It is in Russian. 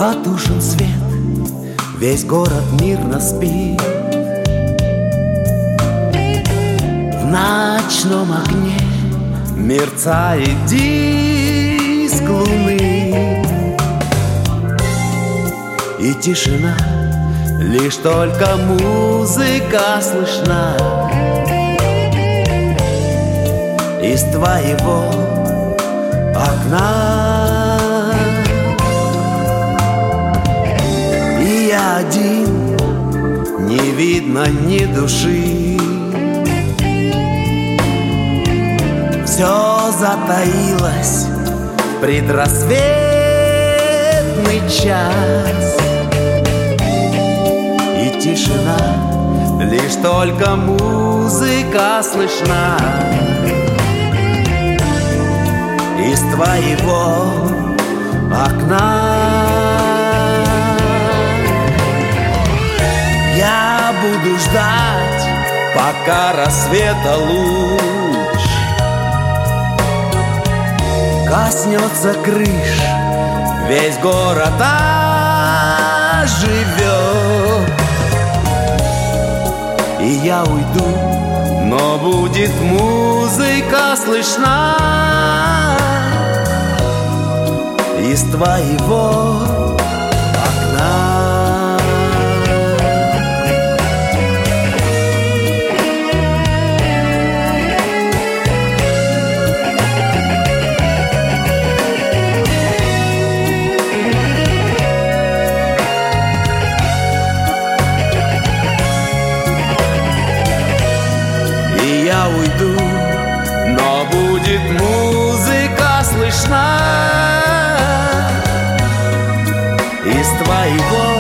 Потушен свет, весь город мирно спит. В ночном окне мерцает диск луны, и тишина, лишь только музыка слышна. Из твоего окна и я один, не видно ни души. Все затаилось в предрассветный час, и тишина, лишь только музыка слышна. Из твоего окна я буду ждать, пока рассвета луч коснется крыш, весь город оживет. И я уйду, но будет музыка слышна из твоего окна. И я уйду, но будет музыка слышна из твоего